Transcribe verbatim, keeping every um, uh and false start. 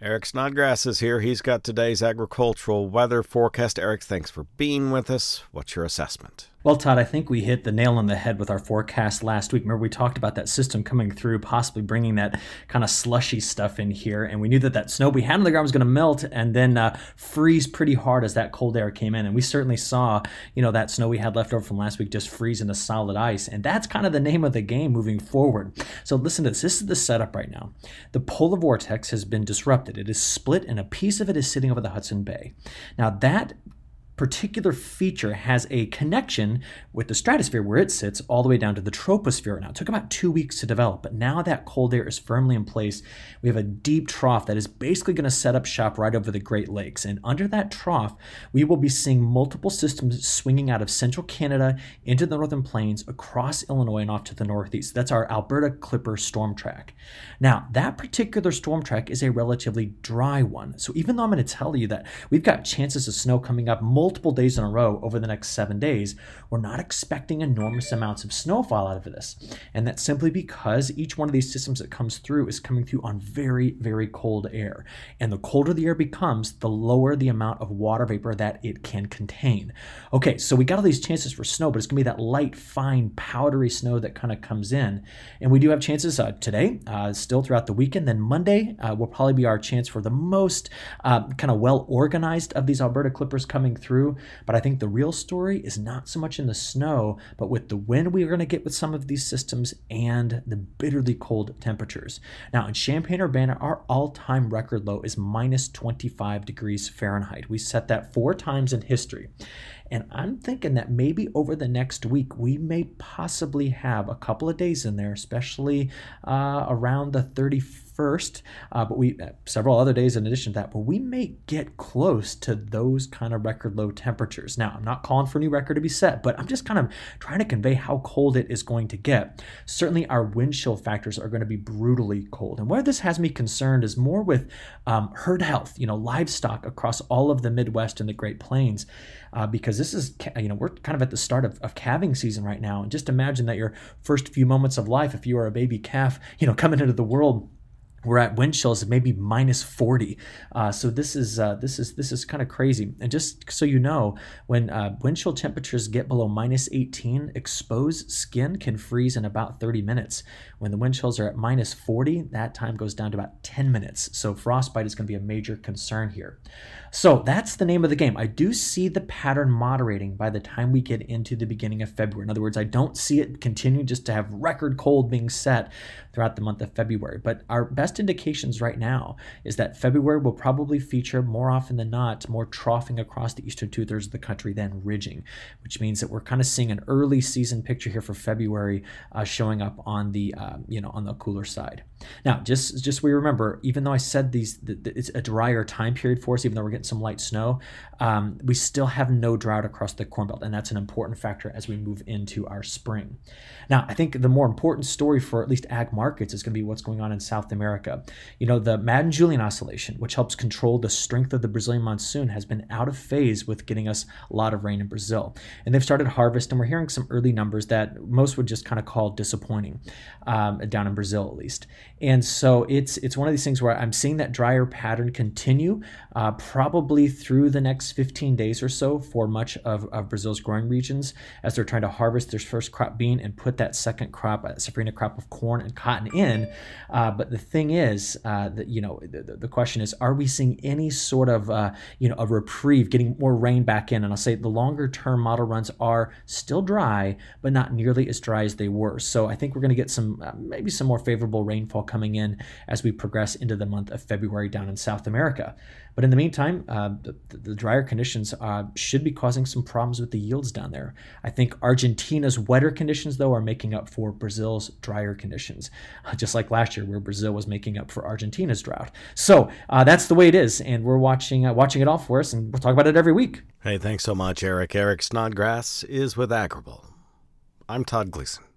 Eric Snodgrass is here. He's got today's agricultural weather forecast. Eric, thanks for being with us. What's your assessment? Well, Todd, I think we hit the nail on the head with our forecast last week. Remember, we talked about that system coming through, possibly bringing that kind of slushy stuff in here. And we knew that that snow we had on the ground was going to melt and then uh, freeze pretty hard as that cold air came in. And we certainly saw, you know, that snow we had left over from last week just freeze into solid ice. And that's kind of the name of the game moving forward. So listen to this. This is the setup right now. The polar vortex has been disrupted. It is split and a piece of it is sitting over the Hudson Bay. Now that particular feature has a connection with the stratosphere where it sits all the way down to the troposphere. Now, it took about two weeks to develop, but now that cold air is firmly in place. We have a deep trough that is basically going to set up shop right over the Great Lakes. And under that trough, we will be seeing multiple systems swinging out of central Canada into the northern plains, across Illinois, and off to the northeast. That's our Alberta Clipper storm track. Now, that particular storm track is a relatively dry one. So even though I'm going to tell you that we've got chances of snow coming up multiple days in a row over the next seven days, we're not expecting enormous amounts of snowfall out of this. And that's simply because each one of these systems that comes through is coming through on very, very cold air. And the colder the air becomes, the lower the amount of water vapor that it can contain. Okay, so we got all these chances for snow, but it's going to be that light, fine, powdery snow that kind of comes in. And we do have chances uh, today, uh, still throughout the weekend. Then Monday uh, will probably be our chance for the most uh, kind of well-organized of these Alberta Clippers coming through. But I think the real story is not so much in the snow, but with the wind we're going to get with some of these systems and the bitterly cold temperatures. Now in Champaign-Urbana, our all-time record low is minus twenty-five degrees Fahrenheit. We set that four times in history. And I'm thinking that maybe over the next week, we may possibly have a couple of days in there, especially uh, around the thirty-first, uh, but we uh, several other days in addition to that, but we may get close to those kind of record low temperatures. Now, I'm not calling for a new record to be set, but I'm just kind of trying to convey how cold it is going to get. Certainly, our wind chill factors are going to be brutally cold. And where this has me concerned is more with um, herd health, you know, livestock across all of the Midwest and the Great Plains, uh, because this is, you know, we're kind of at the start of, of calving season right now. And just imagine that your first few moments of life, if you are a baby calf, you know, coming into the world, we're at wind chills of maybe minus forty. Uh, so this is uh, this is this is kind of crazy. And just so you know, when uh, wind chill temperatures get below minus eighteen, exposed skin can freeze in about thirty minutes. When the wind chills are at minus forty, that time goes down to about ten minutes. So frostbite is going to be a major concern here. So that's the name of the game. I do see the pattern moderating by the time we get into the beginning of February. In other words, I don't see it continue just to have record cold being set throughout the month of February. But our best indications right now is that February will probably feature more often than not more troughing across the eastern two-thirds of the country than ridging, which means that we're kind of seeing an early season picture here for February uh, showing up on the uh, you know on the cooler side. Now, just just we remember, even though I said these th- th- it's a drier time period for us, even though we're getting some light snow, um, we still have no drought across the Corn Belt, and that's an important factor as we move into our spring. Now, I think the more important story for at least ag markets is going to be what's going on in South America. You know, the Madden-Julian oscillation, which helps control the strength of the Brazilian monsoon, has been out of phase with getting us a lot of rain in Brazil. And they've started harvest, and we're hearing some early numbers that most would just kind of call disappointing, um, down in Brazil at least. And so it's it's one of these things where I'm seeing that drier pattern continue uh, probably through the next fifteen days or so for much of, of Brazil's growing regions as they're trying to harvest their first crop bean and put that second crop, a safrinha crop of corn and cotton in. Uh, but the thing is, uh, that, you know, the, the question is, are we seeing any sort of, uh, you know, a reprieve, getting more rain back in? And I'll say the longer term model runs are still dry, but not nearly as dry as they were. So I think we're going to get some, uh, maybe some more favorable rainfall coming in as we progress into the month of February down in South America. But in the meantime, uh, the, the drier conditions uh, should be causing some problems with the yields down there. I think Argentina's wetter conditions, though, are making up for Brazil's drier conditions, just like last year where Brazil was making up for Argentina's drought. So uh, that's the way it is, and we're watching uh, watching it all for us, and we'll talk about it every week. Hey, thanks so much, Eric. Eric Snodgrass is with Agrible. I'm Todd Gleason.